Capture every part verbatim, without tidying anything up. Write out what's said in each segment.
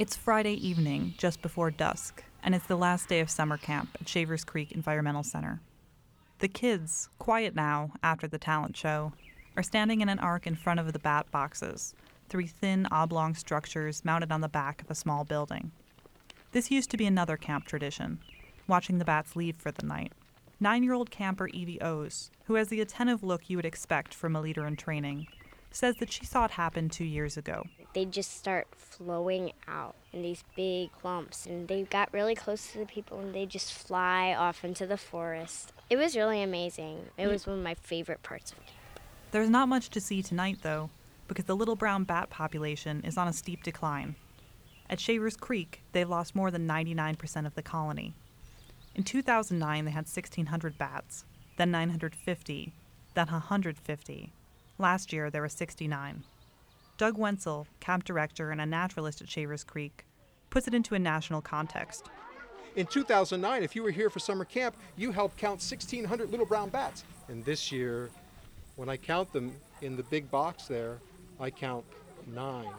It's Friday evening, just before dusk, and it's the last day of summer camp at Shavers Creek Environmental Center. The kids, quiet now after the talent show, are standing in an arc in front of the bat boxes, three thin oblong structures mounted on the back of a small building. This used to be another camp tradition, watching the bats leave for the night. Nine-year-old camper Evie O's, who has the attentive look you would expect from a leader in training, says that she saw it happen two years ago. They just start flowing out in these big clumps, and they got really close to the people, and they just fly off into the forest. It was really amazing. It was one of my favorite parts of camp. There's not much to see tonight, though, because the little brown bat population is on a steep decline. At Shavers Creek, they've lost more than ninety-nine percent of the colony. In two thousand nine, they had sixteen hundred bats, then nine hundred fifty, then one hundred fifty. Last year, there were sixty-nine. Doug Wenzel, camp director and a naturalist at Shavers Creek, puts it into a national context. In two thousand nine, if you were here for summer camp, you helped count sixteen hundred little brown bats. And this year, when I count them in the big box there, I count nine.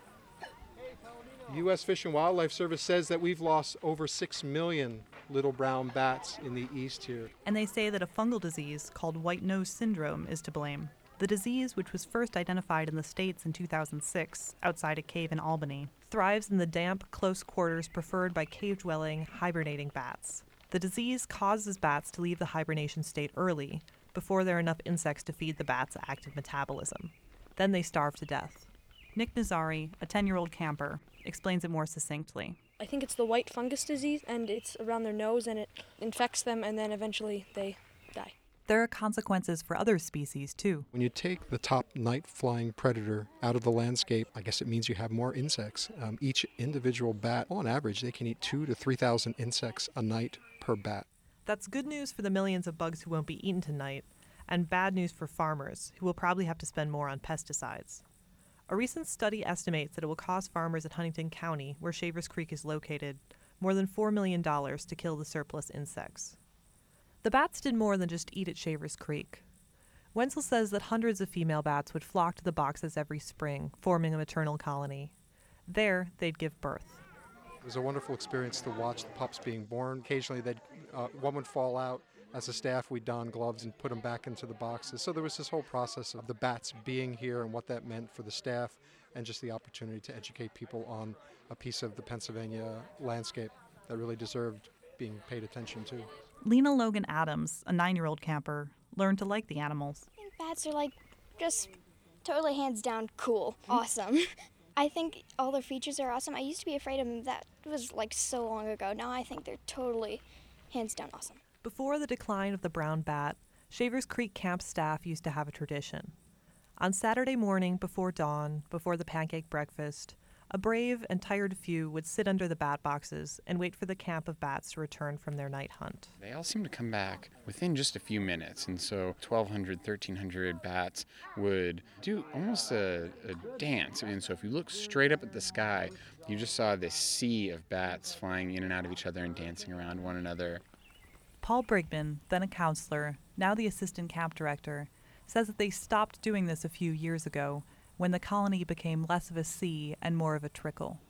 The U S Fish and Wildlife Service says that we've lost over six million little brown bats in the east here. And they say that a fungal disease called white nose syndrome is to blame. The disease, which was first identified in the States in two thousand six, outside a cave in Albany, thrives in the damp, close quarters preferred by cave-dwelling, hibernating bats. The disease causes bats to leave the hibernation state early, before there are enough insects to feed the bats' active metabolism. Then they starve to death. Nick Nazari, a ten-year-old camper, explains it more succinctly. I think it's the white fungus disease, and it's around their nose, and it infects them, and then eventually they die. There are consequences for other species, too. When you take the top night-flying predator out of the landscape, I guess it means you have more insects. Um, each individual bat, on average, they can eat two to three thousand insects a night per bat. That's good news for the millions of bugs who won't be eaten tonight, and bad news for farmers, who will probably have to spend more on pesticides. A recent study estimates that it will cost farmers at Huntington County, where Shavers Creek is located, more than four million dollars to kill the surplus insects. The bats did more than just eat at Shavers Creek. Wenzel says that hundreds of female bats would flock to the boxes every spring, forming a maternal colony. There, they'd give birth. It was a wonderful experience to watch the pups being born. Occasionally, they'd, uh, one would fall out. As a staff, we'd don gloves and put them back into the boxes. So there was this whole process of the bats being here and what that meant for the staff, and just the opportunity to educate people on a piece of the Pennsylvania landscape that really deserved being paid attention to. Lena Logan Adams, a nine-year-old camper, learned to like the animals. I think bats are like just totally hands down cool, awesome. I think all their features are awesome. I used to be afraid of them. That was like so long ago. Now I think they're totally hands down awesome. Before the decline of the brown bat, Shavers Creek camp staff used to have a tradition. On Saturday morning before dawn, before the pancake breakfast, a brave and tired few would sit under the bat boxes and wait for the camp of bats to return from their night hunt. They all seem to come back within just a few minutes, and so twelve hundred, thirteen hundred bats would do almost a, a dance. And so if you look straight up at the sky, you just saw this sea of bats flying in and out of each other and dancing around one another. Paul Brigman, then a counselor, now the assistant camp director, says that they stopped doing this a few years ago when the colony became less of a sea and more of a trickle.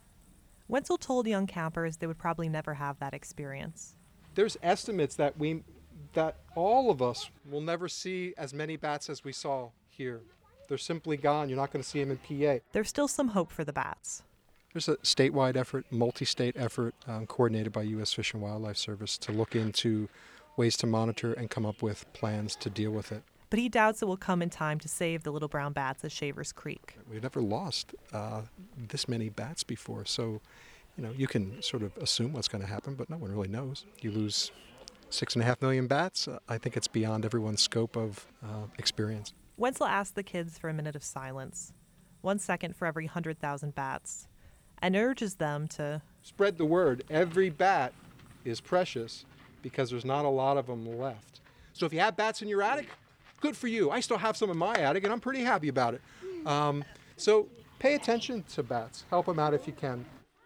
Wenzel told young campers they would probably never have that experience. There's estimates that we, that all of us will never see as many bats as we saw here. They're simply gone. You're not going to see them in P A. There's still some hope for the bats. There's a statewide effort, multi-state effort, um, coordinated by U S Fish and Wildlife Service to look into ways to monitor and come up with plans to deal with it. But he doubts it will come in time to save the little brown bats at Shavers Creek. We've never lost uh, this many bats before, so you know you can sort of assume what's going to happen, but no one really knows. You lose six and a half million bats. Uh, I think it's beyond everyone's scope of uh, experience. Wenzel asked the kids for a minute of silence, one second for every one hundred thousand bats, and urges them to spread the word. Every bat is precious because there's not a lot of them left. So if you have bats in your attic, good for you. I still have some in my attic, and I'm pretty happy about it. Um, so pay attention to bats. Help them out if you can.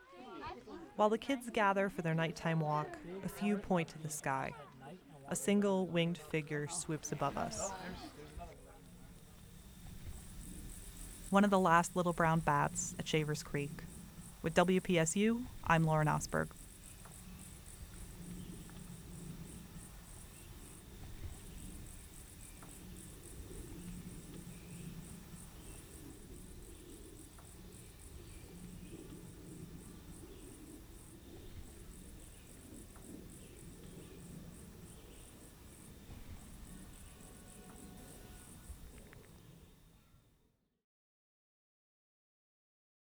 While the kids gather for their nighttime walk, a few point to the sky. A single winged figure swoops above us. One of the last little brown bats at Shavers Creek. With W P S U, I'm Lauren Osberg.